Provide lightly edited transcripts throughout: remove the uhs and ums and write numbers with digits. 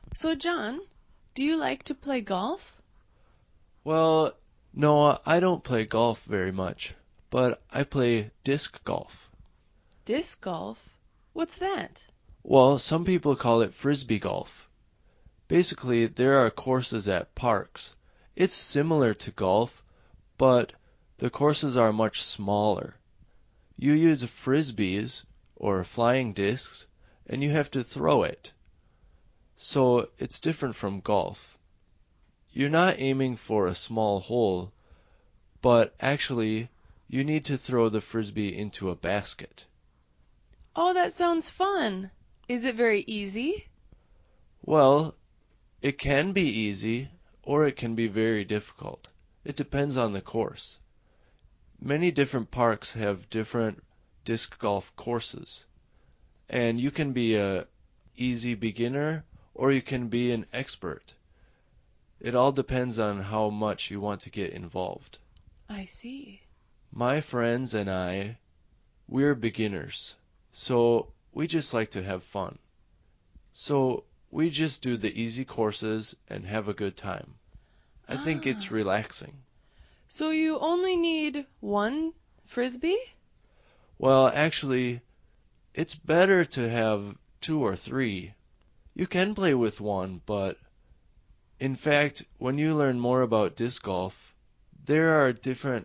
So, John, do you like to play golf? Well, no, I don't play golf very much, but I play disc golf. Disc golf? What's that? Well, some people call it frisbee golf. Basically, there are courses at parks. It's similar to golf, but the courses are much smaller. You use frisbees or flying discs, and you have to throw it. So it's different from golf. You're not aiming for a small hole, but actually you need to throw the frisbee into a basket. Oh, that sounds fun. Is it very easy? Well, it can be easy or it can be very difficult. It depends on the course. Many different parks have different disc golf courses, and you can be a easy beginner or you can be an expert. It all depends on how much you want to get involved. I see. My friends and we're beginners, so we just like to have fun. So we just do the easy courses and have a good time. I think it's Ah, relaxing. so you only need one frisbee? Well, actually, it's better to have two or three. You can play with one, but in fact, when you learn more about disc golf, there are different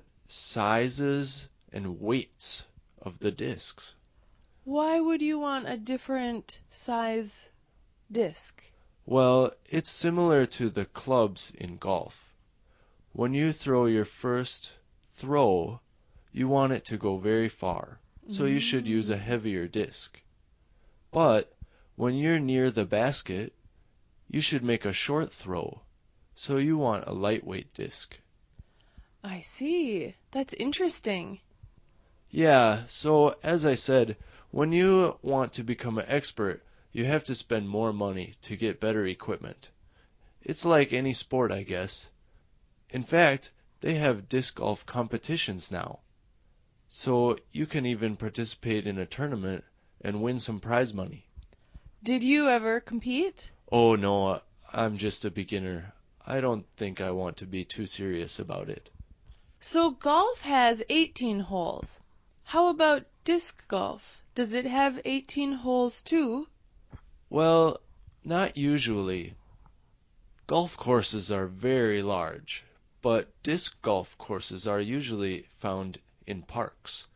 sizes and weights of the discs. Why would you want a different size disc? Well, it's similar to the clubs in golf. When you throw your first throw, you want it to go very far, so you should use a Mm, heavier disc. But when you're near the basket, you should make a short throw, so you want a lightweight disc. I see. That's interesting. Yeah, so as I said, when you want to become an expert, you have to spend more money to get better equipment. It's like any sport, I guess. In fact, they have disc golf competitions now. So you can even participate in a tournament and win some prize money. Did you ever compete? Oh no, I'm just a beginner. I don't think I want to be too serious about it. So golf has 18 holes. How about disc golf? Does it have 18 holes too? Well, not usually. Golf courses are very large, but disc golf courses are usually found in parks.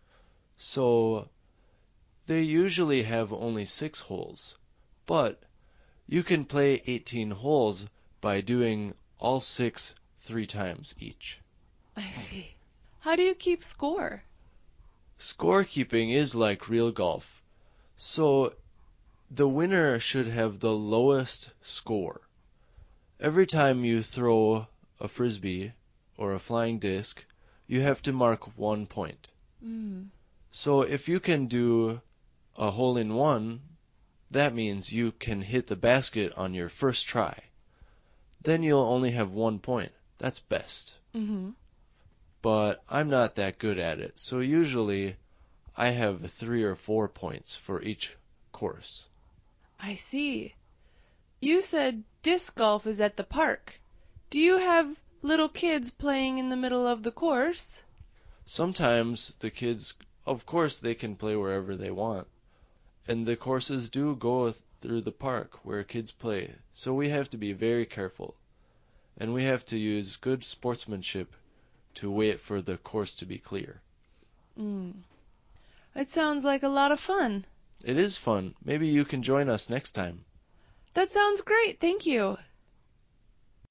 So they usually have only 6 holes. But you can play 18 holes by doing all six 3 times each. I see. How do you keep score? Scorekeeping is like real golf, so the winner should have the lowest score. Every time you throw a frisbee or a flying disc, you have to mark 1 point. Mm, So if you can do a hole in one, that means you can hit the basket on your first try. Then you'll only have 1 point. That's best. mm-hmm. But I'm not that good at it, so usually I have 3 or 4 points for each course. I see. You said disc golf is at the park. Do you have little kids playing in the middle of the course? Sometimes the kids, of course, they can play wherever they want, and the courses do go through the park where kids play, so we have to be very careful, and we have to use good sportsmanship to wait for the course to be clear. Mm. It sounds like a lot of fun. It is fun. Maybe you can join us next time. That sounds great. Thank you.